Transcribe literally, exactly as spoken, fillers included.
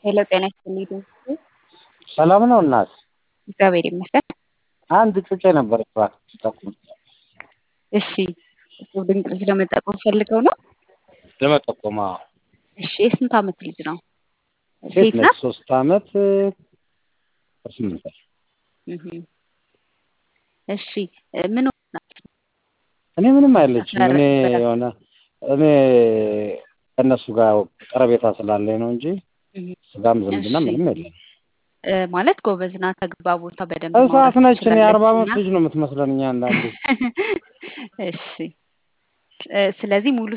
ሄሎ ጤና ይስጥልኝ። ሰላም ነው እናት? እግዚአብሔር ይመስገን። አንድ ጩጬ ነበር እባክህ ጠቁም። እሺ እሱ ድንቅ ልጅ ለመጠቆም ፈልገው ነው? ለመጠቆም አዎ። እሺ የስንት ዓመት ልጅ ነው? ሴት ሴት ነች። ናት? ሶስት ዓመት ከስምንት ወር። እህ እሺ ምን ሆናት? እኔ ምንም አይለችም። ሰፈር እኔ በጣም የሆነ እኔ ከእነሱ ጋር ቀረቤታ ስላለኝ ነው እንጂ እህ ስጋም ዝምድና እሺ ምንም የለም። እ ማለት ጎበዝ ናት፣ ተግባቦታ በደንብ እሳት ማውራት ነች። እኔ አርባ ትችላለች ዓመት እና ልጅ ነው የምትመስለን እኛ አንዳንዴ። እሺ እ ስለዚህ ሙሉ